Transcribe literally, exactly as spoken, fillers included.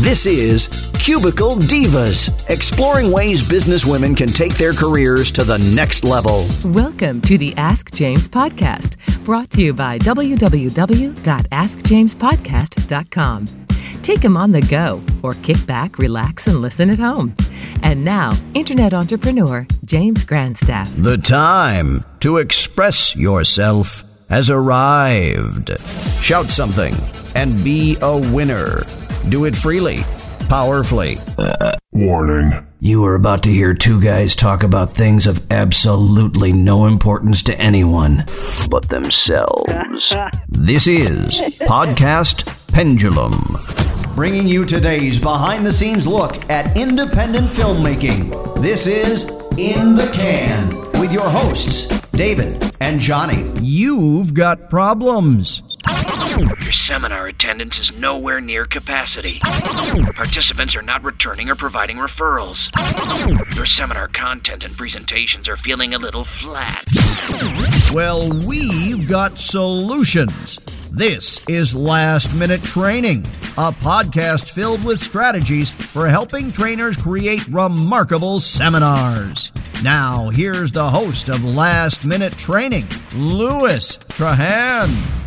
This is Cubicle Divas, exploring ways businesswomen can take their careers to the next level. Welcome to the Ask James podcast, brought to you by w w w dot ask james podcast dot com. Take them on the go, or kick back, relax, and listen at home. And now, Internet entrepreneur James Grandstaff. The time to express yourself has arrived. Shout something and be a winner. Do it freely, powerfully. Warning. You are about to hear two guys talk about things of absolutely no importance to anyone but themselves. This is Podcast Pendulum, bringing you today's behind-the-scenes look at independent filmmaking. This is In the Can, with your hosts, David and Johnny. You've got problems. Your seminar attendance is nowhere near capacity. Participants are not returning or providing referrals. Your seminar content and presentations are feeling a little flat. Well, we've got solutions. This is Last Minute Training, a podcast filled with strategies for helping trainers create remarkable seminars. Now, here's the host of Last Minute Training, Louis Trahan.